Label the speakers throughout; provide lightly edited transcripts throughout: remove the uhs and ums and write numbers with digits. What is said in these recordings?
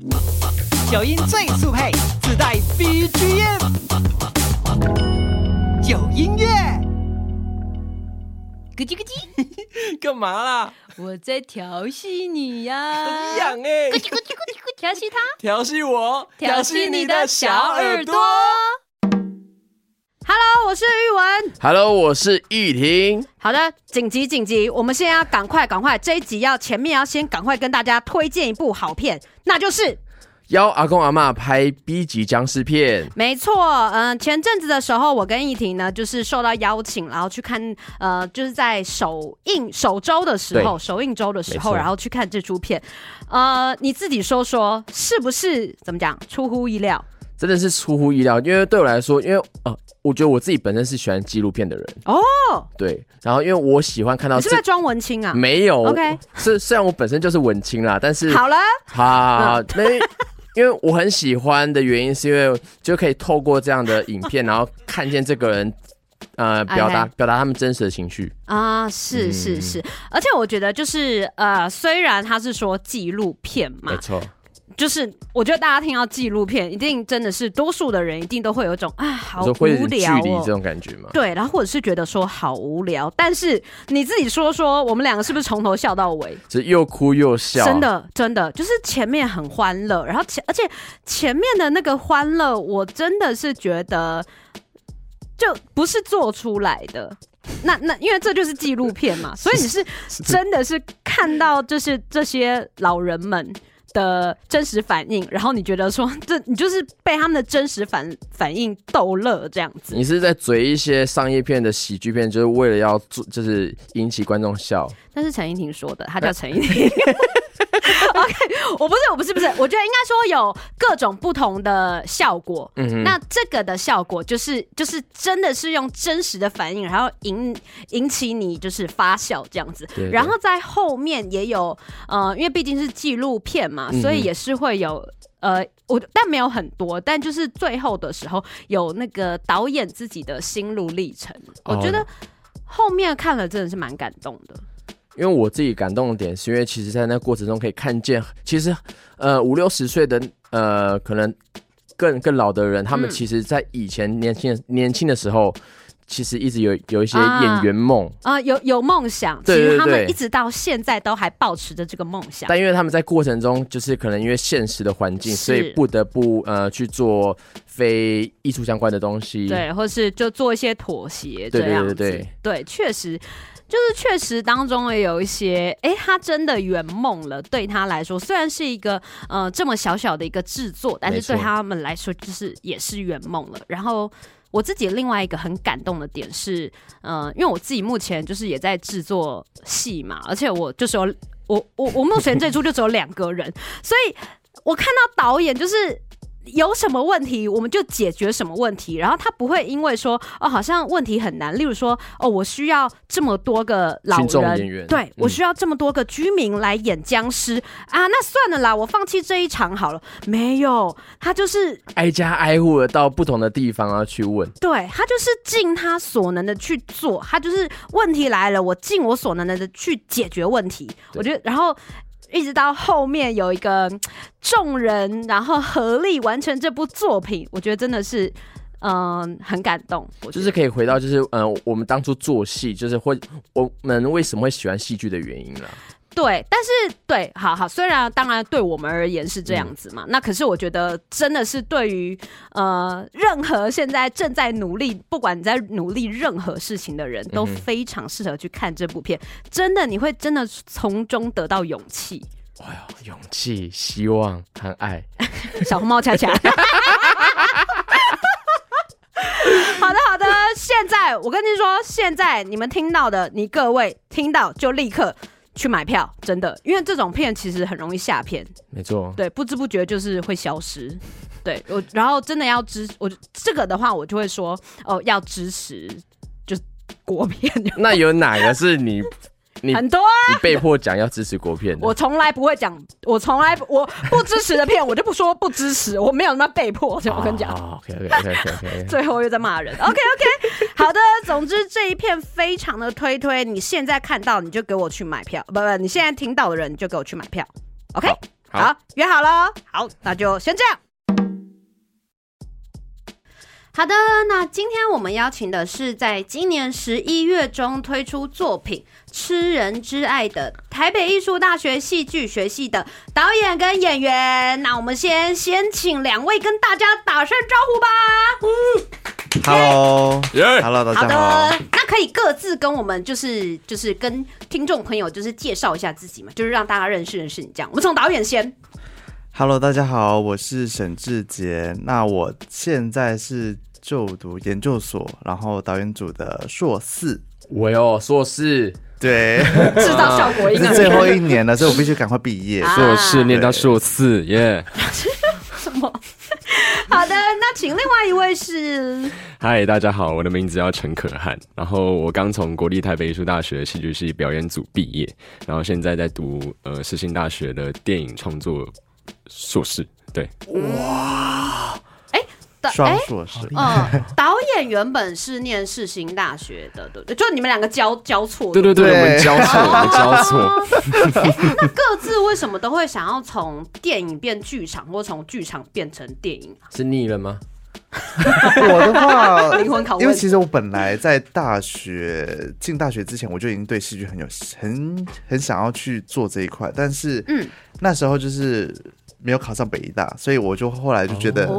Speaker 1: 九音最速配，自带 BGM， 有音乐。
Speaker 2: 咯叽咯叽，
Speaker 3: 干嘛啦？
Speaker 2: 我在调戏你呀！
Speaker 3: 很痒欸
Speaker 2: 咯叽咯叽咯叽咯叽，调戏他，
Speaker 3: 调戏我，
Speaker 2: 调戏你的小耳朵。Hello， 我是玉文。
Speaker 3: Hello， 我是玉婷。
Speaker 2: 好的，紧急！我们现在要赶快，这一集前面要先赶快跟大家推荐一部好片，那就是
Speaker 3: 邀阿公阿嬷拍 B 级僵尸片。
Speaker 2: 没错，前阵子的时候，我跟依婷呢，就是受到邀请，然后去看，就是在首映周的时候，然后去看这出片。你自己说说，是不是怎么讲？出乎意料？
Speaker 3: 真的是出乎意料，因为对我来说，因为我觉得我自己本身是喜欢纪录片的人哦，对，然后因为我喜欢看到，
Speaker 2: 你是不是在装文青啊？
Speaker 3: 没有
Speaker 2: ，OK，
Speaker 3: 虽然我本身就是文青啦，但是
Speaker 2: 好了，
Speaker 3: 因为我很喜欢的原因，是因为就可以透过这样的影片，然后看见这个人。表达他们真实的情绪
Speaker 2: 啊，是，而且我觉得就是虽然他是说纪录片嘛，
Speaker 3: 没错。
Speaker 2: 就是我觉得大家听到纪录片，一定真的是多数的人一定都会有一种好无
Speaker 3: 会
Speaker 2: 聊
Speaker 3: 距离这种感觉嘛。
Speaker 2: 对，然后或者是觉得说好无聊，但是你自己说，我们两个是不是从头笑到尾？
Speaker 3: 就又哭又笑，
Speaker 2: 真的就是前面很欢乐，然后而且前面的那个欢乐，我真的是觉得就不是做出来的。那因为这就是纪录片嘛，所以你是真的是看到就是这些老人们的真实反应，然后你觉得说你就是被他们的真实反应逗乐这样子。你
Speaker 3: 是在嘴一些商业片的喜剧片，就是为了要就是引起观众笑。
Speaker 2: 但是陈依婷说的，他叫陈依婷。OK， 我不是，我觉得应该说有各种不同的效果。那这个的效果就是真的是用真实的反应，然后引起你就是发笑这样子。对，然后在后面也有因为毕竟是纪录片嘛，所以也是会有但没有很多，但就是最后的时候有那个导演自己的心路历程，我觉得后面看了真的是蛮感动的。
Speaker 3: 因为我自己感动的点是因为其实在那过程中可以看见，其实50-60岁的可能更老的人，他们其实在以前年轻的时候，其实一直有一些演员梦
Speaker 2: 有梦想，其实他们一直到现在都还保持着这个梦想，
Speaker 3: 但因为他们在过程中就是可能因为现实的环境，所以不得不去做非艺术相关的东西，
Speaker 2: 对，或是就做一些妥协这样子，对，确实。就是确实当中也有一些，他真的圆梦了。对他来说，虽然是一个这么小小的一个制作，但是对他们来说，就是也是圆梦了。然后我自己另外一个很感动的点是，因为我自己目前就是也在制作戏嘛，而且我就是我目前这出就只有2个人，所以我看到导演就是。有什么问题我们就解决什么问题，然后他不会因为说好像问题很难，例如说我需要这么多个老人，对，我需要这么多个居民来演僵尸那算了啦，我放弃这一场好了。没有，他就是
Speaker 3: 挨家挨户的到不同的地方要去问，
Speaker 2: 对，他就是尽他所能的去做，他就是问题来了，我尽我所能的去解决问题。我觉得，然后。一直到后面有一个众人然后合力完成这部作品，我觉得真的是很感动。
Speaker 3: 就是可以回到就是我们当初做戏，就是我们为什么会喜欢戏剧的原因啦。
Speaker 2: 对，但是对，好，虽然当然对我们而言是这样子嘛，那可是我觉得真的是对于任何现在正在努力，不管你在努力任何事情的人，都非常适合去看这部片。真的，你会真的从中得到勇气。
Speaker 3: 哎呦，勇气、希望和爱。
Speaker 2: 小红帽恰恰。好的，现在我跟你说，现在你们听到的，你各位听到就立刻。去买票，真的，因为这种片其实很容易下片，
Speaker 3: 没错，
Speaker 2: 对，不知不觉就是会消失，对，然后真的要我这个的话，我就会说要支持就是国片。
Speaker 3: 那有哪个是你
Speaker 2: 很多啊，
Speaker 3: 你被迫讲要支持国片的？
Speaker 2: 我从来不会讲，我不支持的片，我就不说不支持，我没有那么被迫。我跟你讲
Speaker 3: ，OK，
Speaker 2: 最后又在骂人。OK， 好的，总之这一片非常的推，你现在看到你就给我去买票，不，你现在听到的人你就给我去买票。OK， 好，约好了。好，那就先这样。好的，那今天我们邀请的是在今年11月中推出作品《吃人之爱》的台北艺术大学戏剧学系的导演跟演员。那我们先请2位跟大家打声招呼吧。
Speaker 4: Hello， 大家好。
Speaker 2: 好的，那可以各自跟我们就是跟听众朋友就是介绍一下自己嘛，就是让大家认识你这样。我们从导演先。
Speaker 4: Hello， 大家好，我是沈志杰。那我现在是就读研究所，然后导演组的硕4。
Speaker 3: 硕4，
Speaker 4: 对，
Speaker 2: 制造效果应该
Speaker 4: 是最后1年了，所以我必须赶快毕业。
Speaker 5: 硕4念到硕4，耶！
Speaker 2: 什么？好的，那请另外一位是。
Speaker 5: 嗨，大家好，我的名字叫陈可翰，然后我刚从国立台北艺术大学戏剧系表演组毕业，然后现在在读世新大学的电影创作硕士。对，
Speaker 4: 哇，双硕士。
Speaker 2: 导演原本是念世新大学的，对不对？就你们2个交错。
Speaker 5: 对，我们交错。
Speaker 2: 那各自为什么都会想要从电影变剧场，或从剧场变成电影？
Speaker 3: 是腻了吗？
Speaker 4: 我的话，
Speaker 2: 灵魂拷问。
Speaker 4: 因为其实我本来在进大学之前，我就已经对戏剧很想要去做这一块，但是那时候就是没有考上北艺大，所以我就后来就觉得，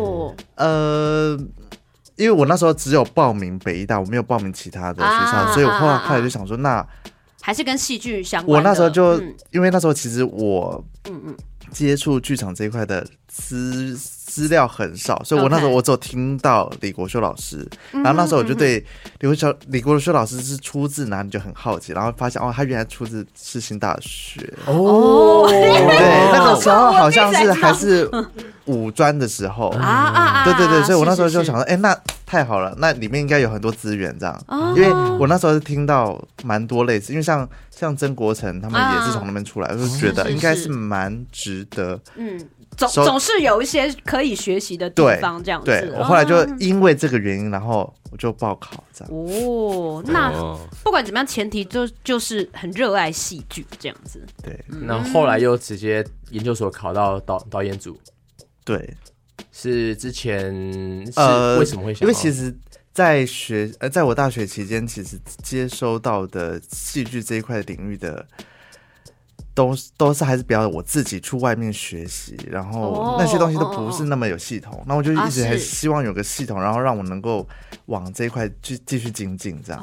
Speaker 4: 因为我那时候只有报名北艺大，我没有报名其他的学校，所以我后来就想说，那
Speaker 2: 还是跟戏剧相关的。
Speaker 4: 我那时候就，因为那时候其实我接触剧场这一块的资料很少，所以我那时候我只有听到李国修老师，然后那时候我就对李国修老师是出自哪里就很好奇，然后发现他原来出自世新大学。对，那个时候好像是还是五专的时候对，所以我那时候就想说，那太好了，那里面应该有很多资源这样，因为我那时候是听到蛮多类似，因为像曾国成他们也是从那边出来，就觉得应该是蛮值得。
Speaker 2: 总是有一些可以学习的地方，这样子。
Speaker 4: 对，我后来就因为这个原因，然后我就报考这样。
Speaker 2: 那不管怎么样，前提就是很热爱戏剧这样子。
Speaker 4: 对，
Speaker 3: 然后后来又直接研究所考到导演组。
Speaker 4: 对，
Speaker 3: 是之前是为什么会想？
Speaker 4: 因为其实在我大学期间，其实接收到的戏剧这一块领域的。都是还是比较我自己去外面学习，然后那些东西都不是那么有系统，那我就一直还希望有个系统，然后让我能够往这一块去继续精进这样。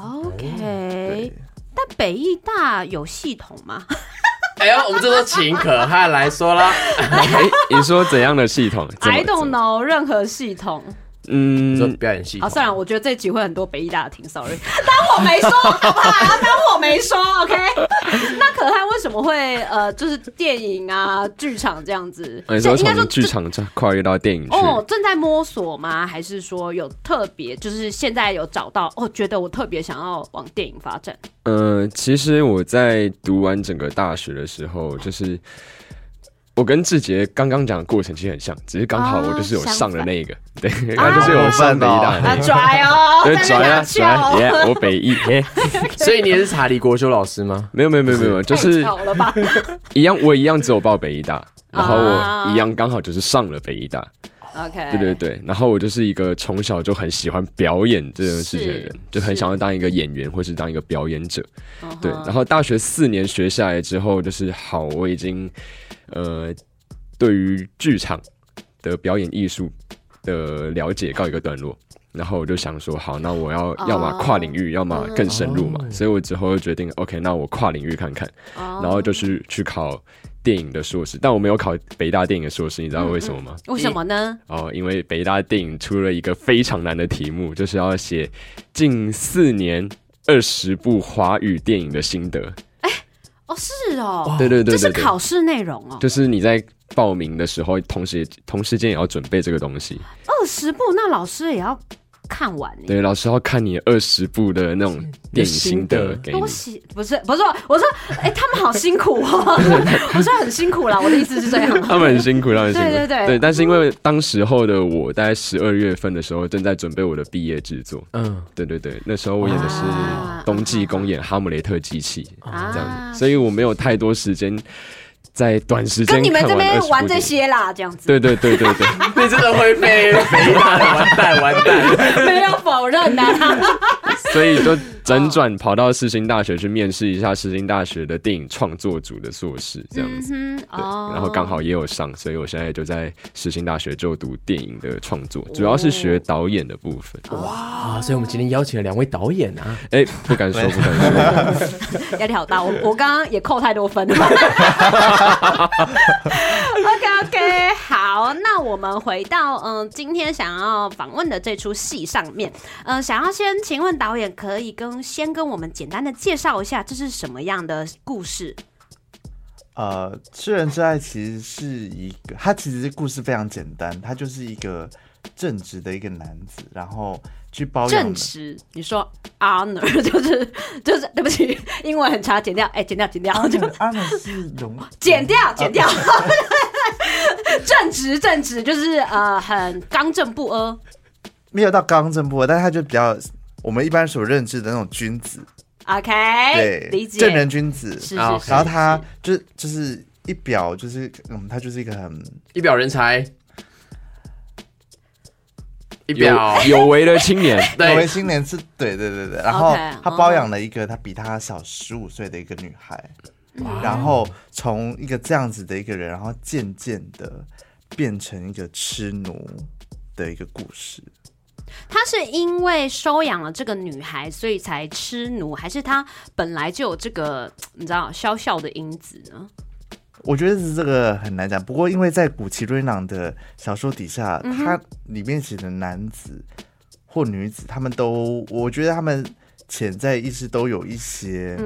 Speaker 2: OK， 但北艺大有系统吗？
Speaker 3: 我们这都请可翰来说啦。
Speaker 5: 你说怎样的系统
Speaker 2: ？I don't know， 任何系统。
Speaker 3: 说表演系统。
Speaker 2: 算了，我觉得这集会很多北艺大的听 ，sorry， 当我没说，好不好？当我没说 ，OK。那可翰为什么会就是电影啊、剧场这样子？
Speaker 5: 你说从剧场跨越到电影去？
Speaker 2: 正在摸索吗？还是说有特别，就是现在有找到觉得我特别想要往电影发展？
Speaker 5: 其实我在读完整个大学的时候，就是我跟志杰刚刚讲的过程其实很像，只是刚好我就是有上了那个，对，他就是有上北艺大那个，
Speaker 2: 拽哦，
Speaker 5: 对，拽，我北艺，
Speaker 3: 所以你也是查李国修老师吗？
Speaker 5: 没有，就是我一样只有报北艺大，然后我一样刚好就是上了北艺大。
Speaker 2: OK，
Speaker 5: 对，然后我就是一个从小就很喜欢表演这件事情的人，就很想要当一个演员或是当一个表演者。对，然后大学4年学下来之后，就是好，我已经对于剧场的表演艺术的了解告一个段落，然后我就想说，好，那我要么跨领域，要么更深入嘛，所以我之后就决定 OK， 那我跨领域看看，然后就是去考电影的硕士，但我没有考北大电影的硕士，你知道为什么吗？
Speaker 2: 为什么呢？
Speaker 5: 因为北大电影出了一个非常难的题目，就是要写近4年20部华语电影的心得。
Speaker 2: 是哦，
Speaker 5: 对，
Speaker 2: 这是考试内容哦，
Speaker 5: 就是你在报名的时候，同时间也要准备这个东西。
Speaker 2: 20部，那老师也要看完耶。
Speaker 5: 对，老师要看你20部的那种电影心得给你。
Speaker 2: 不是，我说，他们好辛苦哦。我说很辛苦啦，我的意思是这样。
Speaker 5: 他们很辛苦，
Speaker 2: 对，
Speaker 5: 但是因为当时候的我，大概12月份的时候，正在准备我的毕业制作。对，那时候我演的是冬季公演《哈姆雷特机器》这样子，所以我没有太多时间在短时间
Speaker 2: 跟你们这边
Speaker 5: 看完
Speaker 2: 玩这些啦，这样子。
Speaker 5: 对，你
Speaker 3: 真的会被肥大的完蛋，
Speaker 2: 没有否认啊。
Speaker 5: 所以就辗转跑到世新大学去面试一下世新大学的电影创作组的硕士，这样子。对，然后刚好也有上，所以我现在就在世新大学就读电影的创作，主要是学导演的部分。
Speaker 3: 哇，所以我们今天邀请了2位导演啊。
Speaker 5: 不敢说，
Speaker 2: 压力好大，我刚刚也扣太多分了。OK， 好，那我们回到今天想要访问的这出戏上面，想要先请问导演，可以先跟我们简单的介绍一下这是什么样的故事？
Speaker 4: 吃人之爱其实是一个，它其实故事非常简单，它就是一个正直的一个男子，然后去包养
Speaker 2: 正直，你说 honor 就是对不起，英文很差，剪掉
Speaker 4: honor 是容
Speaker 2: 剪掉正直就是很刚正不阿，
Speaker 4: 没有到刚正不阿，但是他就比较我们一般所认知的那种君子。
Speaker 2: OK，
Speaker 4: 对，
Speaker 2: 理解，
Speaker 4: 正人君子
Speaker 2: 是，
Speaker 4: 然后他就是一表就是他就是一个
Speaker 3: 一表人才。
Speaker 5: 有为的青年，
Speaker 4: 有为青年是对，然后他包养了一个他比他小15岁的一个女孩，然后从一个这样子的一个人，然后渐渐的变成一个痴奴的一个故事。
Speaker 2: 他是因为收养了这个女孩，所以才痴奴，还是他本来就有这个你知道小小的因子呢？
Speaker 4: 我觉得是这个很难讲，不过因为在谷崎润一郎的小说底下，他里面写的男子或女子，他们都，我觉得他们潜在意识都有一些，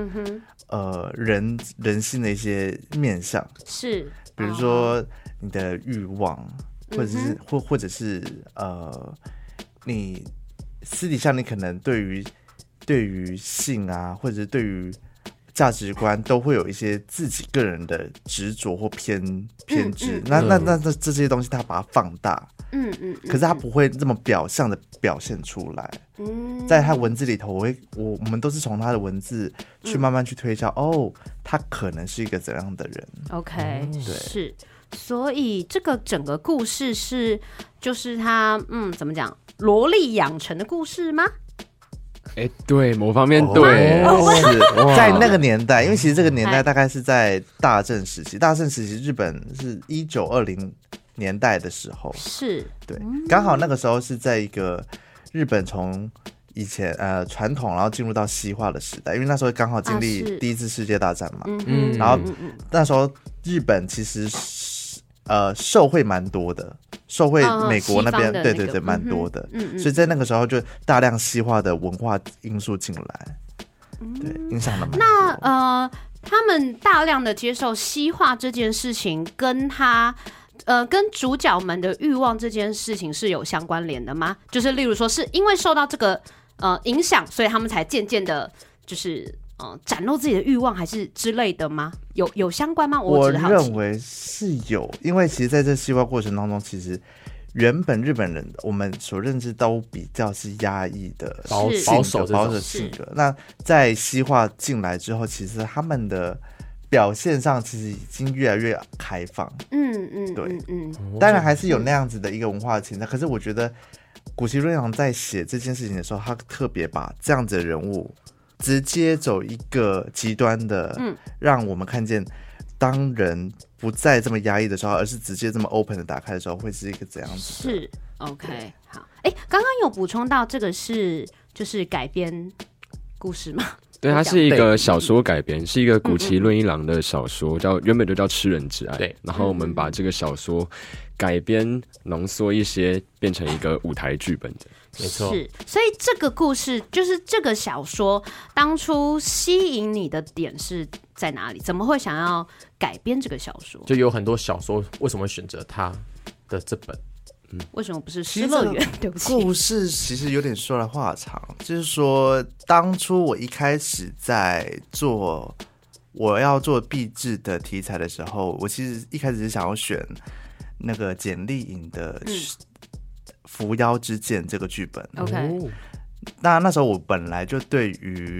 Speaker 4: 人性的一些面向，
Speaker 2: 是，
Speaker 4: 比如说你的欲望，或者是你私底下你可能对于性啊，或者是对于价值观都会有一些自己个人的执着或偏执，那这些东西他把它放大，可是他不会这么表象的表现出来，在他文字里头，我们都是从他的文字去慢慢去推敲，他可能是一个怎样的人。
Speaker 2: OK，
Speaker 4: 对，
Speaker 2: 是，所以这个整个故事就是他怎么讲，萝莉养成的故事吗？
Speaker 5: 对，某方面对，
Speaker 4: 是在那个年代，因为其实这个年代大概是在大正时期，日本是1920年代的时候，
Speaker 2: 是
Speaker 4: 对，刚好那个时候是在一个日本从以前传统，然后进入到西化的时代，因为那时候刚好经历第一次世界大战嘛，然后那时候日本其实受贿蛮多的，受贿美国那边，对，蛮多的，所以在那个时候就大量西化的文化因素进来，对，影响了蛮多。
Speaker 2: 那他们大量的接受西化这件事情，跟跟主角们的欲望这件事情是有相关联的吗？就是例如说，是因为受到这个影响，所以他们才渐渐的，就是展露自己的欲望，还是之类的吗？有相关吗？
Speaker 4: 我认为是有，因为其实在这西化过程当中，其实原本日本人我们所认知都比较是压抑的保守性格，那在西化进来之后，其实他们的表现上其实已经越来越开放，对，当然还是有那样子的一个文化的存在，可是我觉得谷崎润一郎在写这件事情的时候，他特别把这样子的人物直接走一个极端的，让我们看见当人不再这么压抑的时候，而是直接这么 open 的打开的时候，会是一个怎样子的？
Speaker 2: 是 OK， 好，刚刚有补充到这个就是改编故事吗？
Speaker 5: 对，它是一个小说改编，是一个谷崎润一郎的小说，原本就叫《吃人之爱》。对，然后我们把这个小说改编浓缩一些，变成一个舞台剧本的。
Speaker 3: 没错，
Speaker 2: 是，所以这个故事就是这个小说当初吸引你的点是在哪里？怎么会想要改编这个小说？
Speaker 3: 就有很多小说为什么选择他的这本？
Speaker 2: 为什么不是失乐园？对不起，
Speaker 4: 故事其实有点说来话长，就是说当初我一开始在做我要做毕制的题材的时候，我其实一开始是想要选那个简莉颖的扶摇之剑这个剧本。
Speaker 2: OK，
Speaker 4: 那时候我本来就对于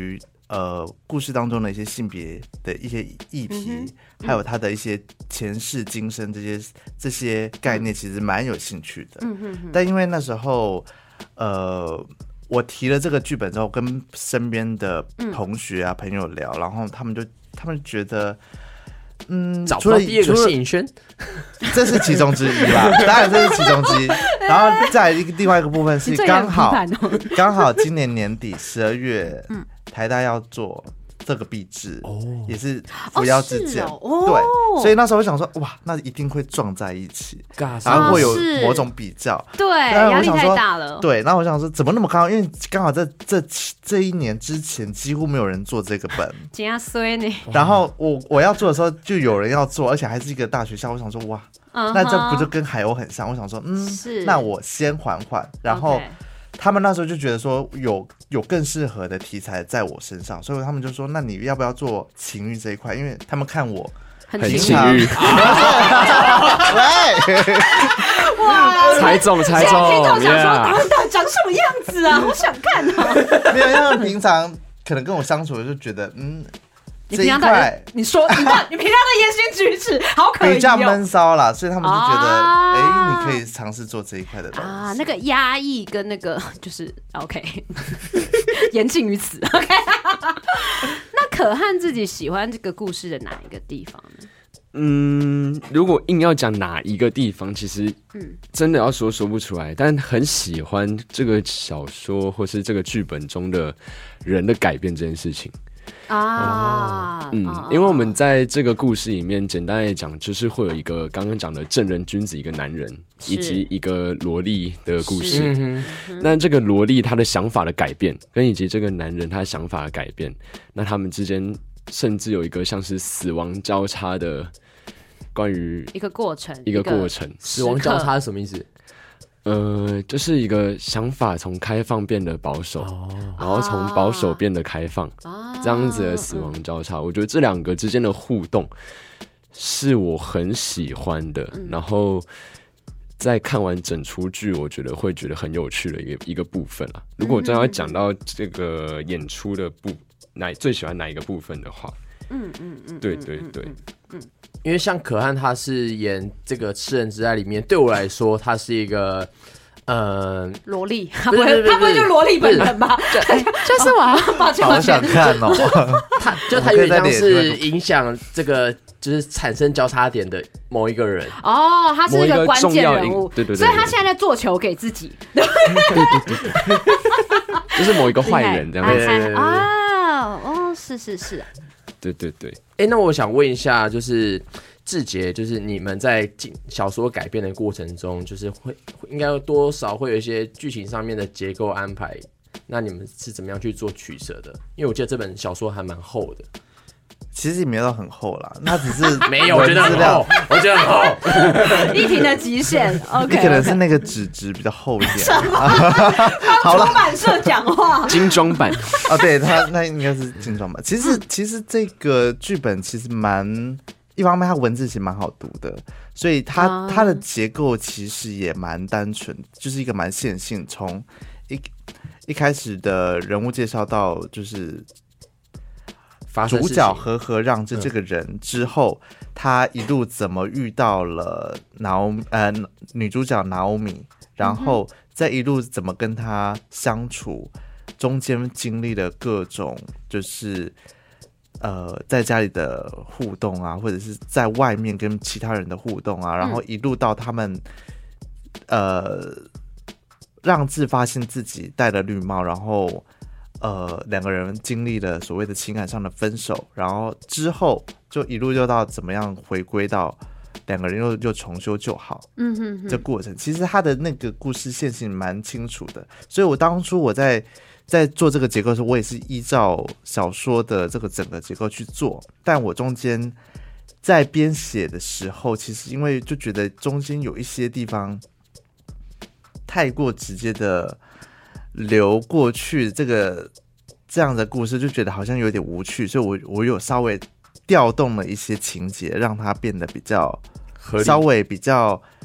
Speaker 4: 故事当中的一些性别的一些议题，还有他的一些前世今生这些概念，其实蛮有兴趣的。但因为那时候我提了这个剧本之后，跟身边的同学啊、朋友聊，然后他们觉得。
Speaker 3: 找不到第二个谢颖轩，
Speaker 4: 这是其中之一啦，当然这是其中之一。然后再另外一个部分是刚好今年年底12月，台大要做这个毕制，也是扶摇直讲，对，所以那时候我想说，哇，那一定会撞在一起，然后会有某种比较，
Speaker 2: 对，压力太大了，
Speaker 4: 对。然后我想说，怎么那么刚好？因为刚好这一年之前几乎没有人做这个本，
Speaker 2: 真衰呢。
Speaker 4: 然后我要做的时候，就有人要做，而且还是一个大学校。我想说，哇，那这不就跟海鸥很像？我想说，那我先缓缓，然后。他们那时候就觉得说有更适合的题材在我身上，所以他们就说：“那你要不要做情欲这一块？”因为他们看我
Speaker 2: 很
Speaker 5: 情欲，
Speaker 4: 喂，
Speaker 2: 哇，
Speaker 5: 猜中，
Speaker 2: 现在听到想说他们到底长什么样子啊？好想看啊！
Speaker 4: 没有，因为他们平常可能跟我相处，就觉得
Speaker 2: 你平常你说你平常的言行举止好可疑
Speaker 4: 比较闷骚啦，所以他们就觉得，你可以尝试做这一块的东西
Speaker 2: 啊。那个压抑跟那个就是 OK， 言尽于此。OK， 那可汗自己喜欢这个故事的哪一个地方呢？
Speaker 5: 如果硬要讲哪一个地方，其实真的要说不出来，但很喜欢这个小说或是这个剧本中的人的改变这件事情。因为我们在这个故事里面，简单来讲，就是会有一个刚刚讲的正人君子，一个男人，以及一个萝莉的故事。那这个萝莉她的想法的改变，跟以及这个男人他的想法的改变，那他们之间甚至有一个像是死亡交叉的关于
Speaker 2: 一个过程。
Speaker 3: 死亡交叉是什么意思？
Speaker 5: 就是一个想法从开放变得保守，然后从保守变得开放，这样子的死亡交叉，我觉得这两个之间的互动是我很喜欢的。然后在看完整出剧，我觉得会觉得很有趣的一个部分啦。如果真要讲到这个演出的最喜欢哪一个部分的话，对。
Speaker 3: 因为像可汗他是演这个《吃人之爱》里面，对我来说他是一个
Speaker 2: 萝莉，他不会就萝莉本人吧？就是我，抱歉，
Speaker 4: 好想看哦。
Speaker 3: 他有点像是影响这个就是产生交叉点的某一个人
Speaker 2: 哦，他是一个关键人物，
Speaker 5: 对，
Speaker 2: 所以他现在在做球给自己，
Speaker 5: 对，就是某一个坏人这样子
Speaker 2: 啊，是。
Speaker 3: 对，那我想问一下，就是志杰，就是你们在小说改编的过程中，就是应该多少会有一些剧情上面的结构安排，那你们是怎么样去做取舍的？因为我记得这本小说还蛮厚的。
Speaker 4: 其实也没有到很厚啦，那只是
Speaker 3: 没有，我觉得很厚，我觉得很
Speaker 2: 厚。一庭的极限 ，OK，
Speaker 4: 你可能是那个纸质比较厚一点。
Speaker 2: 什么？好了，出版社讲话，
Speaker 5: 精装版
Speaker 4: 哦，对，那应该是精装版。其实这个剧本其实一方面它文字其实蛮好读的，所以它的结构其实也蛮单纯，就是一个蛮线性，从一开始的人物介绍到就是主角和让这个人之后，他一路怎么遇到了女主角拿欧米，然后再一路怎么跟他相处，中间经历了各种就是在家里的互动啊，或者是在外面跟其他人的互动啊，然后一路到他们让自发现自己戴了绿帽，然后两个人经历了所谓的情感上的分手，然后之后就一路又到怎么样回归到两个人又重修旧好，这过程其实他的那个故事线性蛮清楚的，所以我当初我在做这个结构的时候，我也是依照小说的这个整个结构去做，但我中间在编写的时候，其实因为就觉得中间有一些地方太过直接的流过去，这样的故事就觉得好像有点无趣，所以我有稍微调动了一些情节，让它变得比较稍微比较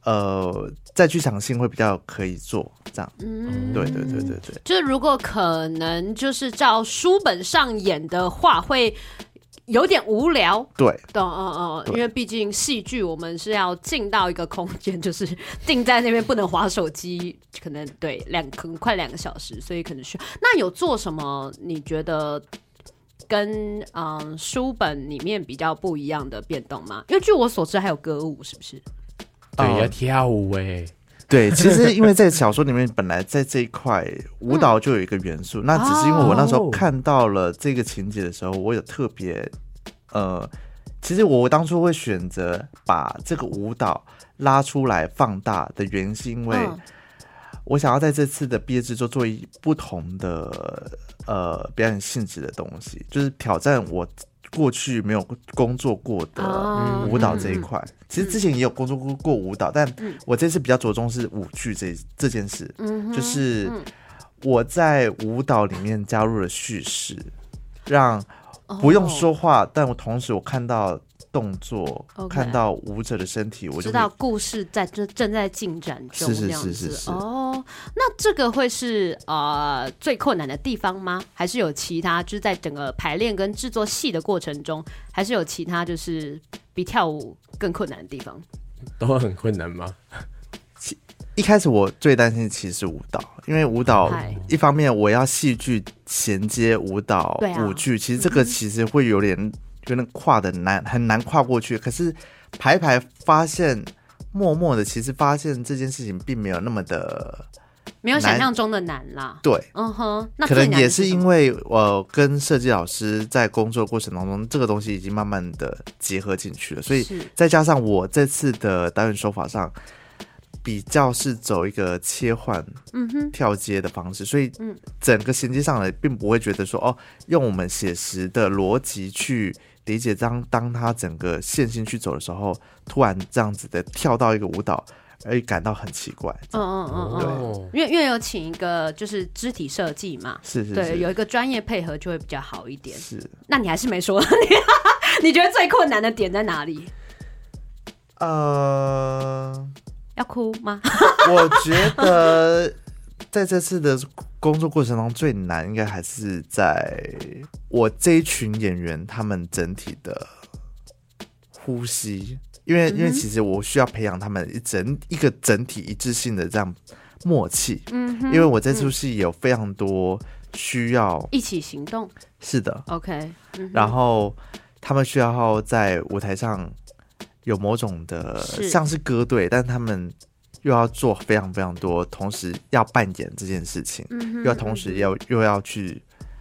Speaker 4: 在剧场性会比较可以做这样。对，
Speaker 2: 就是如果可能就是照书本上演的话会有点无聊，
Speaker 4: 对，
Speaker 2: 因为毕竟戏剧我们是要进到一个空间，就是定在那边不能滑手机，可能对可能快2个小时，所以可能需要。那有做什么你觉得跟书本里面比较不一样的变动吗？因为据我所知还有歌舞，是不是？
Speaker 3: 对，要跳舞
Speaker 4: 对，其实因为在小说里面本来在这一块舞蹈就有一个元素，那只是因为我那时候看到了这个情节的时候，我有特别其实我当初会选择把这个舞蹈拉出来放大的原因，是因为我想要在这次的毕业制作做不同的表演性质的东西，就是挑战我过去没有工作过的舞蹈这一块。其实之前也有工作过舞蹈，但我这次比较着重是舞剧这件事，就是我在舞蹈里面加入了叙事，让不用说话，但我同时我看到动作，看到舞者的身体，我就
Speaker 2: 知道故事正在进展中。是。那这个会是最困难的地方吗？还是有其他？就是在整个排练跟制作戏的过程中，还是有其他就是比跳舞更困难的地方？
Speaker 3: 都很困难吗？
Speaker 4: 一开始我最担心的其实是舞蹈，因为舞蹈一方面我要戏剧衔接舞蹈舞剧，其实这个其实会有点跨的很难跨过去。可是排发现默默的，其实发现这件事情并没有那么的
Speaker 2: 没有想象中的难啦。
Speaker 4: 对，
Speaker 2: 那
Speaker 4: 可能也是因为我跟设计老师在工作过程当中，这个东西已经慢慢的结合进去了，所以再加上我这次的导演手法上比较是走一个切换跳接的方式，所以整个衔接上来并不会觉得说用我们写实的逻辑去理解当他整个线性去走的时候，突然这样子的跳到一个舞蹈而感到很奇怪。
Speaker 2: 对，因为有请一个就是肢体设计嘛，
Speaker 4: 是
Speaker 2: 对，有一个专业配合就会比较好一点。
Speaker 4: 是，
Speaker 2: 那你还是没说你觉得最困难的点在哪里？要哭吗？
Speaker 4: 我觉得在这次的工作过程中最难应该还是在我这一群演员他们整体的呼吸，因为其实我需要培养他们一个整体一致性的这样默契。因为我这出戏有非常多需要
Speaker 2: 一起行动。
Speaker 4: 是的
Speaker 2: ，OK。
Speaker 4: 然后他们需要在舞台上有某种的像是歌队，但他们又要做非常非常多，同时要扮演这件事情，又要同时又要去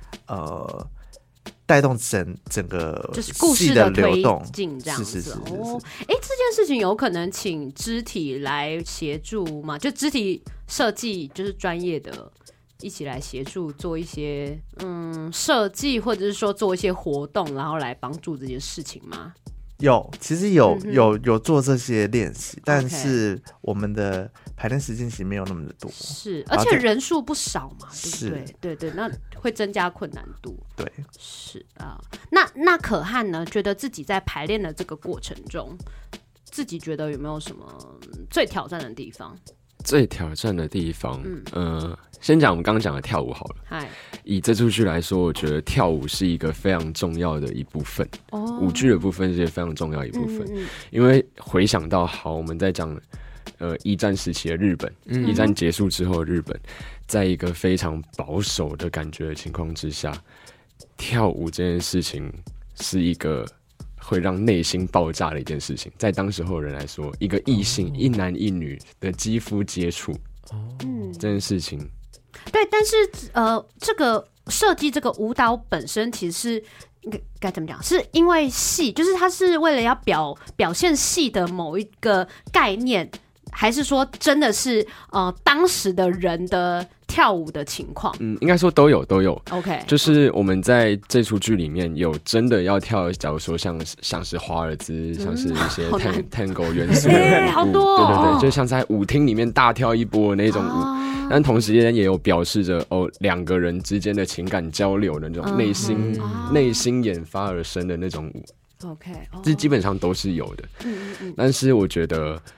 Speaker 4: 带动整个
Speaker 2: 就是故事的
Speaker 4: 流动
Speaker 2: 进这样子。
Speaker 4: 是。
Speaker 2: 这件事情有可能请肢体来协助吗？就肢体设计就是专业的一起来协助做一些设计，或者是说做一些活动，然后来帮助这件事情吗？
Speaker 4: 其实有做这些练习，但是我们的排练时间其实没有那么的多，
Speaker 2: 是，而且人数不少嘛，对不对？对，那会增加困难度。
Speaker 4: 对，
Speaker 2: 是啊。那可翰呢？觉得自己在排练的这个过程中，自己觉得有没有什么最挑战的地方？
Speaker 5: 最挑战的地方，先讲我们刚刚讲的跳舞好了。以这出剧来说，我觉得跳舞是一个非常重要的一部分。舞剧的部分是非常重要的一部分，因为回想到我们在讲一战时期的日本，一战结束之后的日本，在一个非常保守的感觉的情况之下，跳舞这件事情是一个会让内心爆炸的一件事情。在当时候的人来说，一个异性一男一女的肌肤接触，这件事情，
Speaker 2: 对，但是这个设计这个舞蹈本身其实是该怎么讲？是因为戏，就是它是为了要表现戏的某一个概念，还是说真的是当时的人的跳舞的情况？
Speaker 5: 应该说都有。
Speaker 2: OK，
Speaker 5: 就是我们在这出剧里面有真的要跳，假如说像是华尔兹，像是一些 tango 元素的舞，
Speaker 2: 好多
Speaker 5: 对，就像在舞厅里面大跳一波的那种舞。但同时间也有表示着两个人之间的情感交流的那种内心研发而生的那种舞。
Speaker 2: OK，
Speaker 5: 这基本上都是有的。但是我觉得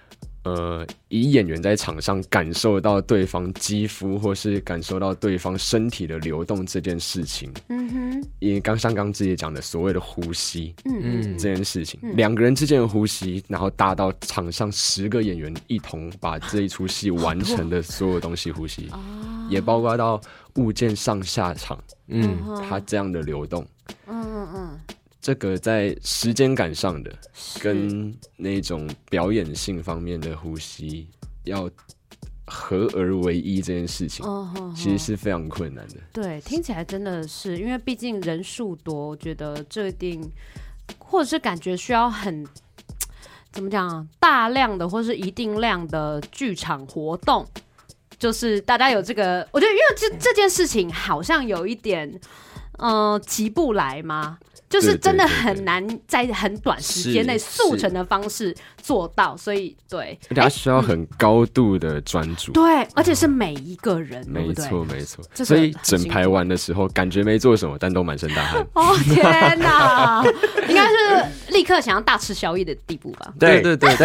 Speaker 5: 以演员在场上感受到对方肌肤或是感受到对方身体的流动这件事情，因为像刚之也讲的所谓的呼吸，这件事情，两个人之间的呼吸，然后大到场上10个演员一同把这一出戏完成的所有东西呼吸，也包括到物件上下场，它这样的流动，这个在时间感上的跟那种表演性方面的呼吸要合而为一这件事情，其实是非常困难的。
Speaker 2: 对，听起来真的是，因为毕竟人数多，我觉得这一定或者是感觉需要很怎么讲大量的或是一定量的剧场活动，就是大家有这个，我觉得因为这件事情好像有一点急不来吗？就是真的很难在很短时间内速成的方式做到，所以对，
Speaker 5: 而且它需要很高度的专注，
Speaker 2: 对，而且是每一个人，
Speaker 5: 没错没错，所以整排完的时候感觉没做什么，但都满身大汗。
Speaker 2: 哦天哪，应该是立刻想要大吃宵夜的地步吧？
Speaker 5: 对，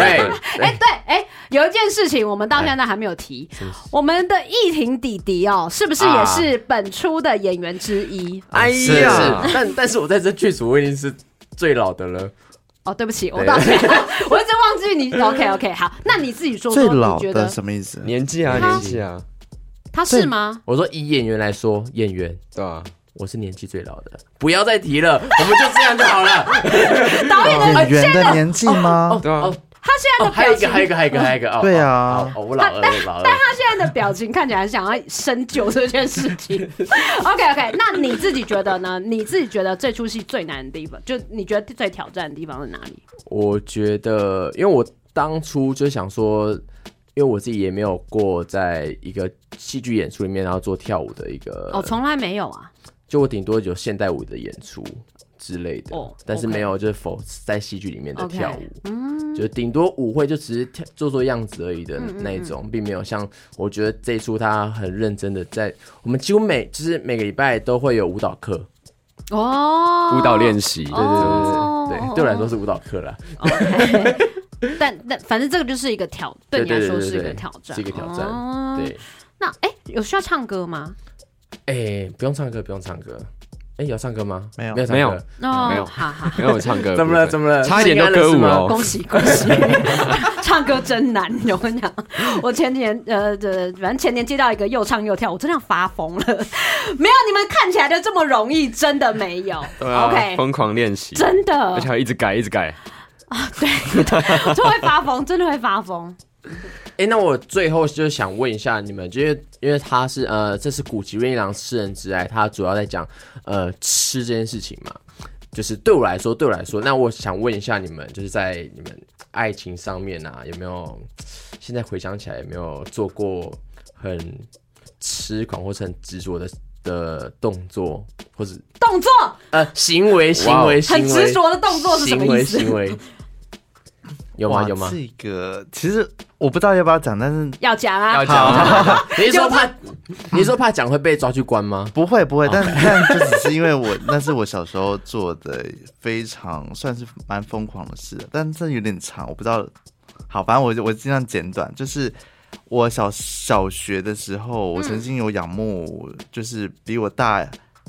Speaker 2: 有一件事情我们到现在还没有提，我们的奕霆弟弟是不是也是本出的演员之一？
Speaker 3: 哎呀，但是我在这剧组我已经是最老的了。
Speaker 2: 哦，对不起，我道歉，我一直忘记你。OK， 好，那你自己说
Speaker 4: 最老
Speaker 2: 你觉得
Speaker 4: 的什么意思？
Speaker 5: 年纪啊，
Speaker 2: 他是吗？
Speaker 3: 我说以演员来说，演员
Speaker 5: 对吧？
Speaker 3: 我是年纪最老的，不要再提了，我们就这样就好了。
Speaker 2: 导演的
Speaker 4: 演员的年纪吗？
Speaker 5: 对啊。
Speaker 2: 他现在的表情，
Speaker 3: 还有一个，
Speaker 4: 对啊，
Speaker 3: 我老了，
Speaker 2: 但他现在的表情看起来想要深究这件事情。OK， 那你自己觉得呢？你自己觉得这出戏最难的地方，就你觉得最挑战的地方是哪里？
Speaker 3: 我觉得，因为我当初就想说，因为我自己也没有过在一个戏剧演出里面，然后做跳舞的一个，
Speaker 2: 从来没有啊。
Speaker 3: 就我顶多有现代舞的演出之类的，但是没有就是否在戏剧里面的跳舞，就顶多舞会就只是做样子而已的那一种，并没有像我觉得这一出他很认真的在，我们几乎就是每个礼拜都会有舞蹈课，
Speaker 5: 舞蹈练习，
Speaker 3: 对，对我来说是舞蹈课啦。
Speaker 2: 但反正这个就是一个对你来说是一个挑战，
Speaker 3: 是一个挑战。对，
Speaker 2: 那有需要唱歌吗？
Speaker 3: 不用唱歌，有唱歌吗？
Speaker 4: 没有，
Speaker 3: 没有唱歌，
Speaker 5: 没有，没有唱歌。
Speaker 3: 怎么了？
Speaker 5: 差一点就歌舞了。
Speaker 2: 恭喜！唱歌真难，我跟你讲，我前年反正前年接到一个又唱又跳，我真的要发疯了。没有你们看起来的这么容易，真的没有。OK，
Speaker 5: 疯狂练习，
Speaker 2: 真的，
Speaker 5: 而且还一直改
Speaker 2: 啊！对，就会发疯，真的会发疯。
Speaker 3: 那我最后就想问一下你们，因为他是这是古籍任一郎吃人之爱，他主要在讲吃这件事情嘛，就是对我来说，那我想问一下你们，就是在你们爱情上面啊，有没有现在回想起来有没有做过很痴狂或是很执着的动作，或者行为
Speaker 2: 很执着的动作是什么意思？
Speaker 3: 行为有吗？
Speaker 4: 这个其实我不知道要不要讲，但是
Speaker 2: 要讲啊，
Speaker 3: 要讲。你说怕讲会被抓去关吗？
Speaker 4: 不会，但就只是因为那是我小时候做的非常算是蛮疯狂的事，但这有点长，我不知道。好，反正我尽量简短，就是我小学的时候，我曾经有仰慕，就是比我大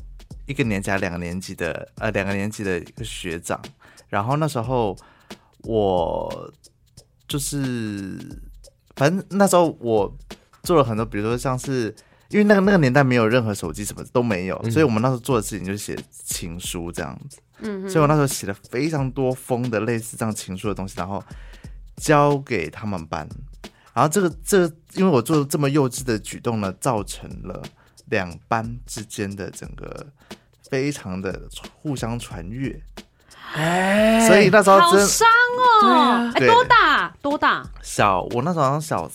Speaker 4: 1个年级还2个年级的2个年级的一个学长，然后那时候。我就是反正那时候我做了很多，比如说像是因为那个年代没有任何手机，什么都没有，所以我们那时候做的事情就是写情书这样子。所以我那时候写了非常多封的类似这样情书的东西，然后交给他们班。然后这个因为我做这么幼稚的举动呢，造成了2班之间的整个非常的互相传阅。所以那时候
Speaker 2: 好伤哦！多大？
Speaker 4: 我那时候好像小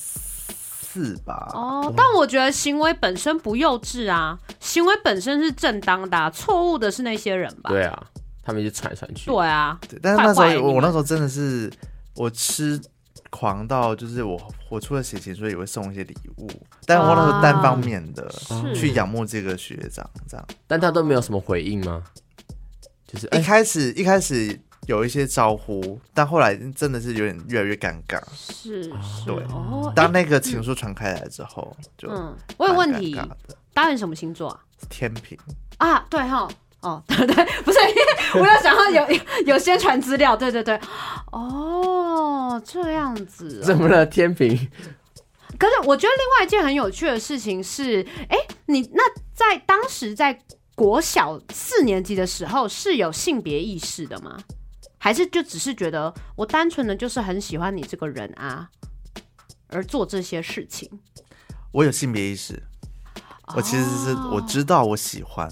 Speaker 4: 4吧。
Speaker 2: 但我觉得行为本身不幼稚啊，行为本身是正当的，错误的是那些人吧？
Speaker 3: 对啊，他们一直传去。
Speaker 2: 对啊，
Speaker 4: 但是那时候我那时候真的是我痴狂到，就是我除了写情书也会送一些礼物，但我那时候单方面的去仰慕这个学长，这样。
Speaker 3: 但他都没有什么回应吗？就是
Speaker 4: 一开始有一些招呼，但后来真的是有点越来越尴尬。
Speaker 2: 是，
Speaker 4: 对。
Speaker 2: 哦，
Speaker 4: 当那个情书传开来之后，就
Speaker 2: 我有问题，导演什么星座啊？
Speaker 4: 天秤
Speaker 2: 啊，对哈。哦，对，不是，我有想要有宣传资料，对，哦，这样子、
Speaker 3: 怎么了？天秤？
Speaker 2: 可是我觉得另外一件很有趣的事情是，你那在当时在国小4年级的时候是有性别意识的吗？还是就只是觉得我单纯的就是很喜欢你这个人啊，而做这些事情？
Speaker 4: 我有性别意识，我其实是我知道我喜欢。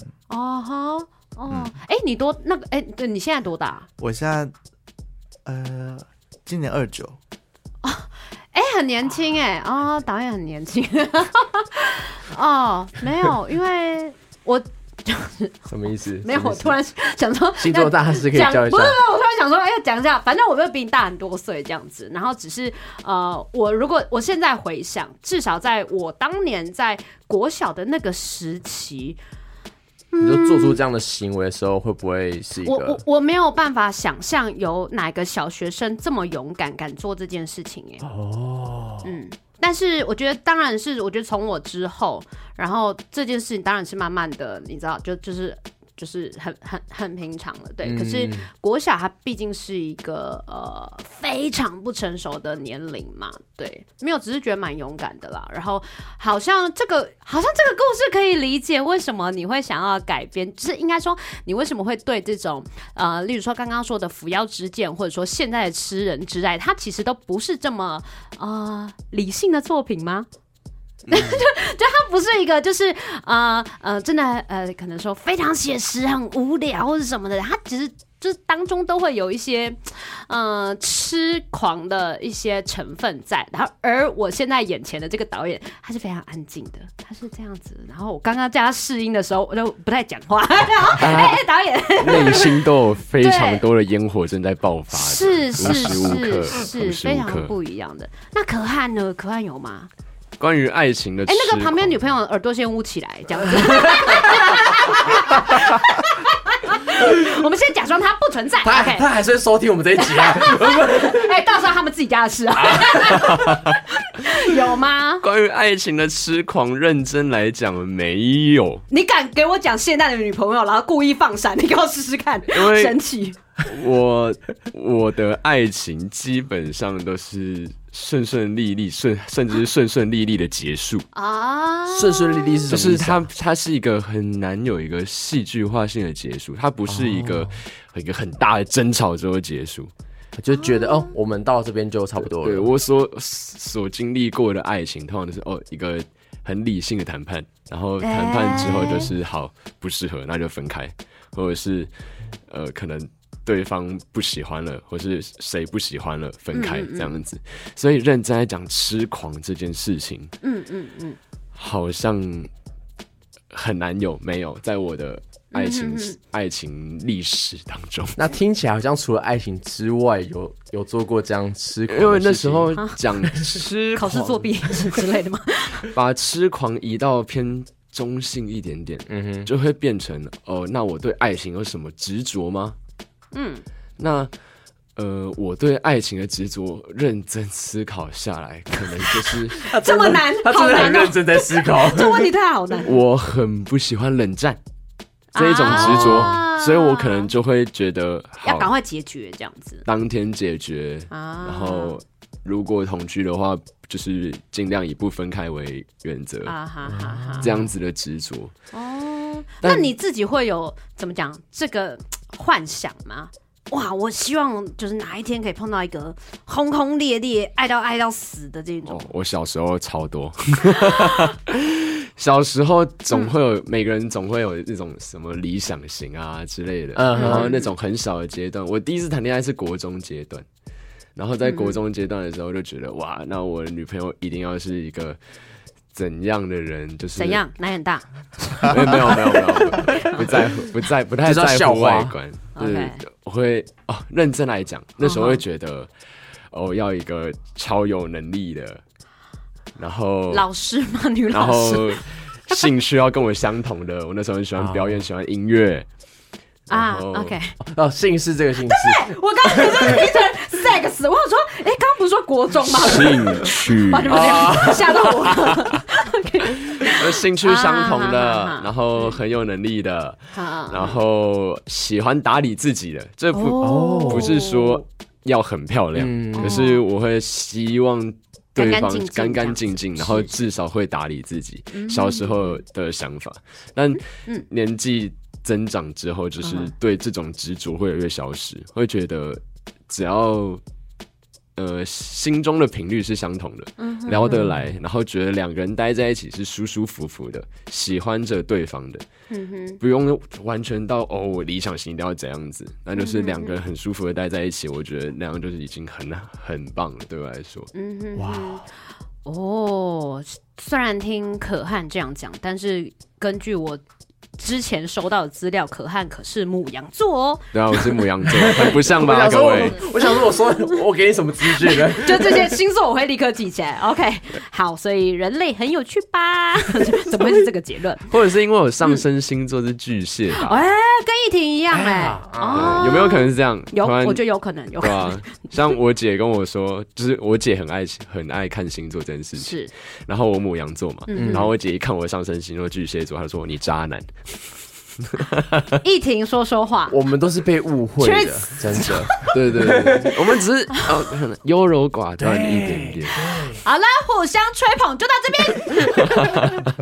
Speaker 2: 你多那个对，你现在多大？
Speaker 4: 我现在今年29。
Speaker 2: 很年轻导演很年轻。没有，因为我
Speaker 3: 什么意思？
Speaker 2: 没有，我突然想说
Speaker 3: 星座大师可以教一下。
Speaker 2: 不是，我突然想说，讲一下，反正我就比你大很多岁这样子。然后只是如果我现在回想，至少在我当年在国小的那个时期。
Speaker 3: 你就做出这样的行为的时候，会不会是一个？
Speaker 2: 我没有办法想象有哪个小学生这么勇敢，敢做这件事情但是我觉得，当然是我觉得从我之后，然后这件事情当然是慢慢的，你知道，就是很平常了，对。可是国小它毕竟是一个非常不成熟的年龄嘛，对，没有，只是觉得蛮勇敢的啦。然后好像这个故事可以理解为什么你会想要改编，就是应该说你为什么会对这种例如说刚刚说的扶摇直剑，或者说现在的吃人之爱，它其实都不是这么理性的作品吗？就它不是一个就是真的可能说非常写实很无聊或者什么的，它其实就是当中都会有一些痴狂的一些成分在。然后而我现在眼前的这个导演他是非常安静的，他是这样子。然后我刚刚叫他试音的时候我就不太讲话。导演
Speaker 5: 内心都有非常多的烟火正在爆发，
Speaker 2: 是非常
Speaker 5: 无时无刻
Speaker 2: 不一样的。那可汗呢？可汗有吗？
Speaker 5: 关于爱情的
Speaker 2: 那个旁边女朋友耳朵先捂起来，这样子。我们先假装他不存在。
Speaker 3: 他还是会收听我们这一集啊。
Speaker 2: 到时候他们自己家的事啊。有吗？
Speaker 5: 关于爱情的痴狂，认真来讲没有。
Speaker 2: 你敢给我讲现在的女朋友，然后故意放闪？你给我试试看，神奇。
Speaker 5: 我的爱情基本上都是顺顺利利，甚至是顺顺利利的结束
Speaker 2: 啊。
Speaker 3: 顺顺利利是什么意思？
Speaker 5: 就是它是一个很难有一个戏剧化性的结束，它不是一个很大的争吵之后结束。
Speaker 3: 就觉得我们到这边就差不多了。
Speaker 5: 对，我所经历过的爱情，通常都是一个很理性的谈判，然后谈判之后就是好不适合，那就分开，或者是可能对方不喜欢了，或是谁不喜欢了，分开这样子。所以认真来讲，痴狂这件事情，好像很难没有在我的爱情历史当中。
Speaker 3: 那听起来好像除了爱情之外，有做过这样痴狂的事情。
Speaker 5: 因为那时候讲痴狂，
Speaker 2: 考试作弊之类的吗？
Speaker 5: 把痴狂移到偏中性一点点，就会变成那我对爱情有什么执着吗？那我对爱情的执着，认真思考下来，可能就是
Speaker 2: 这么难，
Speaker 3: 他真的很认真在思考。
Speaker 2: 这问题太好难。
Speaker 5: 我很不喜欢冷战这一种执着，所以我可能就会觉得
Speaker 2: 要赶快解决这样子，
Speaker 5: 当天解决。然后如果同居的话，就是尽量以不分开为原则，这样子的执着。
Speaker 2: 那你自己会有怎么讲这个幻想吗？哇，我希望就是哪一天可以碰到一个轰轰烈烈、爱到死的这种。
Speaker 5: 我小时候超多，小时候总会有每个人总会有那种什么理想型啊之类的，然后那种很小的阶段，我第一次谈恋爱是国中阶段，然后在国中阶段的时候就觉得哇，那我的女朋友一定要是一个怎样的人？就是
Speaker 2: 怎样，奶很大？
Speaker 5: 没有，不太在乎外观。就是我会认真来讲，那时候会觉得要一个超有能力的，然后
Speaker 2: 老师吗？女
Speaker 5: 然
Speaker 2: 老师？
Speaker 5: 后兴趣要跟我相同的。我那时候很喜欢表演，喜欢音乐。
Speaker 2: 啊 ，OK，
Speaker 3: 姓氏这个姓氏，
Speaker 2: 对，我刚刚也是听成 sex， 我想说，刚刚不是说国中吗？
Speaker 5: 兴趣，
Speaker 2: 吓到我了。
Speaker 5: 兴趣相同的，然后很有能力的，然后喜欢打理自己的，这不是说要很漂亮，可是我会希望对方干干净净，然后至少会打理自己。小时候的想法，但年纪增长之后，就是对这种执着会越消失，会觉得只要心中的频率是相同的，聊得来，然后觉得两个人待在一起是舒舒服服的，喜欢着对方的，不用完全到我理想型一定要怎样子，那就是两个人很舒服的待在一起，我觉得那样就是已经很棒了，对我来说。
Speaker 2: 哇，虽然听可汗这样讲，但是根据我之前收到的资料，可汗可是牡羊座哦。
Speaker 5: 对啊，我是牡羊座，很不像吧，各位？
Speaker 3: 我想说，我给你什么资讯呢？
Speaker 2: 就这些星座我会立刻记起来。OK， 好，所以人类很有趣吧？怎么会是这个结论？
Speaker 5: 或者是因为我上升星座是巨蟹吧？
Speaker 2: 跟依婷一样
Speaker 5: 有没有可能是这样？
Speaker 2: 有，我觉得有可能，有可能。
Speaker 5: 对啊，像我姐跟我说，就是我姐很爱看星座这件事情。是，然后我牡羊座嘛，然后我姐一看我上升星座巨蟹座，她说你渣男。
Speaker 2: 依婷说话，
Speaker 3: 我们都是被误会的，真的。
Speaker 5: 对，我们只是可能优柔寡断一点点。
Speaker 2: 好了，互相吹捧就到这边。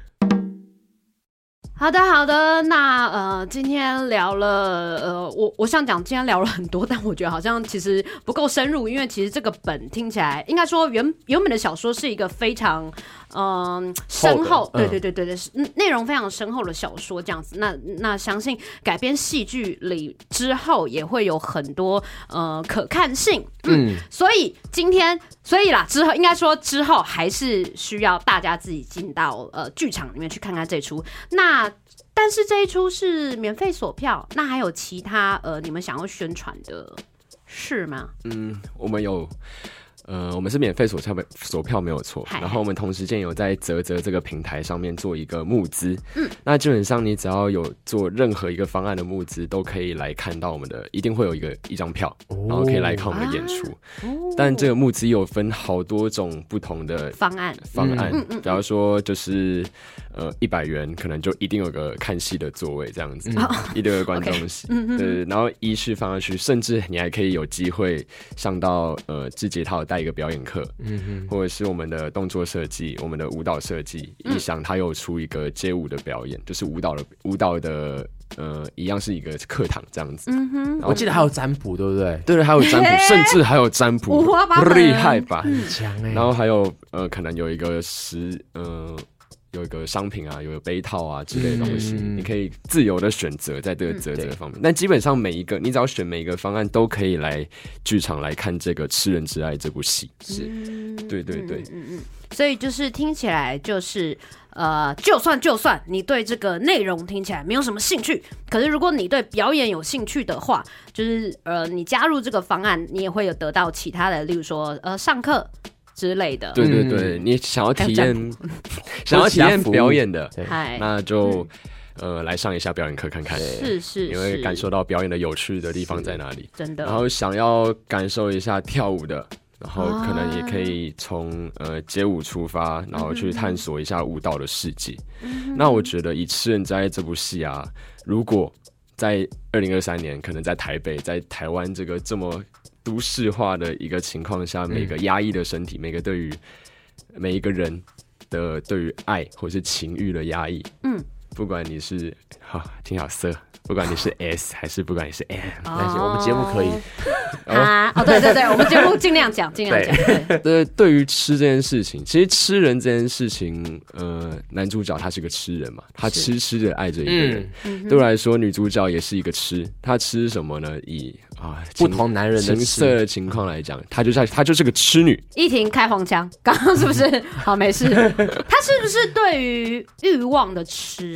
Speaker 2: 好的，那今天聊了我想讲今天聊了很多，但我觉得好像其实不够深入，因为其实这个本听起来应该说原本的小说是一个非常深厚，对，内容非常深厚的小说这样子。那相信改编戏剧里之后也会有很多可看性，所以之后应该说之后还是需要大家自己进到剧场里面去看看这出。但是这一出是免费索票，那还有其他你们想要宣传的事吗？
Speaker 5: 我们有。我们是免费索票没有错，然后我们同时间有在嘖这个平台上面做一个募资，那基本上你只要有做任何一个方案的募资，都可以来看到我们的，一定会有一张票，然后可以来看我们的演出。但这个募资有分好多种不同的方案，比方说就是100元可能就一定有个看戏的座位这样子，一堆的观众席，对，然后依序放上去，甚至你还可以有机会上到志杰他有带一个表演课，或者是我们的动作设计、我们的舞蹈设计，一想他又出一个街舞的表演，就是舞蹈的一样是一个课堂这样子。
Speaker 3: 我记得还有占卜，对不对？
Speaker 5: 对，还有占卜，甚至还有占卜，厉害吧？
Speaker 3: 很强哎。
Speaker 5: 然后还有可能有一个有一个商品啊，有杯套啊之类的东西，你可以自由的选择在这个嘖这个方面。但基本上你只要选每一个方案，都可以来剧场来看这个《吃人之爱》这部戏。是，对。
Speaker 2: 所以就是听起来就是就算你对这个内容听起来没有什么兴趣，可是如果你对表演有兴趣的话，就是你加入这个方案，你也会有得到其他的，例如说上课之类的。
Speaker 5: 对，你想要体验表演的，那就来上一下表演课看看，是，你会感受到表演的有趣的地方在哪里，真的。然后想要感受一下跳舞的，然后可能也可以从街舞出发，然后去探索一下舞蹈的世界。那我觉得以《吃人之爱》这部戏啊，如果在2023年，可能在台北、在台湾这个这么都市化的一个情况下，每个压抑的身体，每一个人的对于爱或是情欲的压抑，不管你是听好色，不管你是 S 还是不管你是 M，
Speaker 3: 但是我们节目可以
Speaker 2: 对，我们节目尽量讲。
Speaker 5: 对于吃这件事情，其实吃人这件事情，男主角他是个吃人嘛，他吃着爱着一个人。对我来说，女主角也是一个吃，她吃什么呢？以
Speaker 3: 不同男人的
Speaker 5: 情色的情况来讲，她就是个吃女。
Speaker 2: 依婷开黄腔，刚刚是不是？好，没事。她是不是对于欲望的吃啊？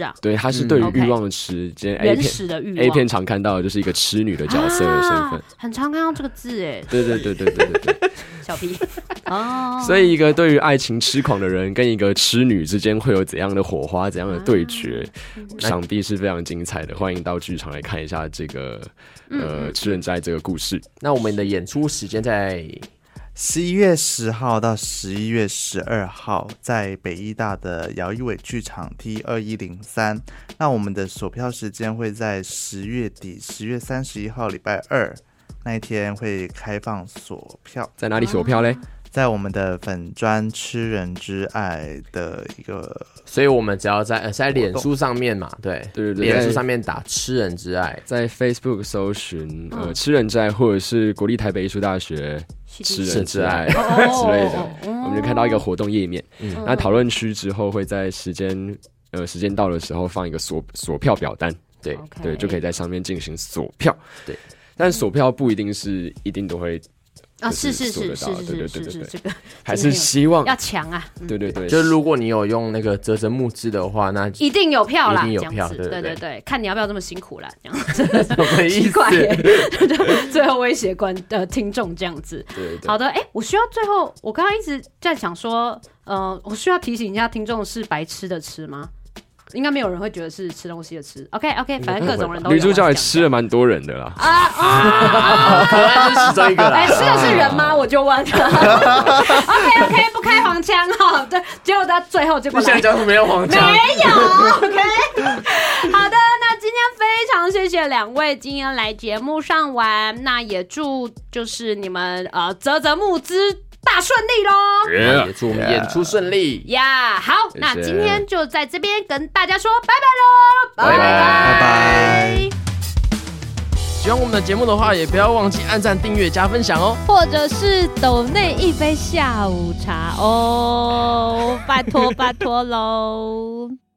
Speaker 2: 啊？
Speaker 5: 对，他是对于欲望的痴，今天
Speaker 2: 原始的欲望
Speaker 5: A 片常看到的就是一个痴女的角色的身份，
Speaker 2: 很常看到这个字哎。
Speaker 5: 对，
Speaker 2: 小 P 哦，
Speaker 5: 所以一个对于爱情痴狂的人跟一个痴女之间会有怎样的火花、怎样的对决，想必是非常精彩的。欢迎到剧场来看一下这个痴人之爱这个故事。
Speaker 3: 那我们的演出时间在
Speaker 4: 11月10号到11月12号，在北医大的姚一伟剧场 T2103。那我们的售票时间会在10月底，10月31号礼拜二那一天会开放锁票。
Speaker 5: 在哪里锁票嘞？
Speaker 4: 在我们的粉专痴人之爱的一个，
Speaker 3: 所以我们只要在脸书上面嘛，对，脸书上面打痴人之爱，
Speaker 5: 在 Facebook 搜寻痴人之爱，或者是国立台北艺术大学痴人之爱之类的，我们就看到一个活动页面。那讨论区之后会在时间到的时候放一个锁票表单，对，就可以在上面进行锁票。对，但锁票不一定都会。
Speaker 2: 是，
Speaker 5: 对，
Speaker 2: 这个
Speaker 5: 还是希望
Speaker 2: 要强啊！
Speaker 5: 对，
Speaker 3: 就如果你有用那个泽泽募资的话，那
Speaker 2: 一定有票啦，
Speaker 3: 一定有票，
Speaker 2: 对，看你要不要这么辛苦啦，这样
Speaker 3: 子，什么意思？
Speaker 2: 最后威胁听众这样子。
Speaker 5: 对，
Speaker 2: 好的，我需要最后，我刚刚一直在想说，我需要提醒一下听众是白痴的吃吗？应该没有人会觉得是吃东西的吃。OK， 反正各种人都有。
Speaker 5: 女主角也吃了蛮多人的啦。
Speaker 3: 可能是其中一个啦。
Speaker 2: 吃的是人吗？我就问。OK， 不开黄腔哈。对，结果到最后结果
Speaker 3: 现在讲没有黄腔。
Speaker 2: 没有。OK。好的，那今天非常谢谢两位今天来节目上玩，那也祝就是你们泽募资大顺利咯！
Speaker 3: 也祝我们演出顺利
Speaker 2: 呀！好，那今天就在这边跟大家说拜拜喽！
Speaker 4: 拜拜！
Speaker 3: 喜欢我们的节目的话，也不要忘记按赞、订阅、加分享哦，
Speaker 2: 或者是抖内一杯下午茶哦，拜托喽！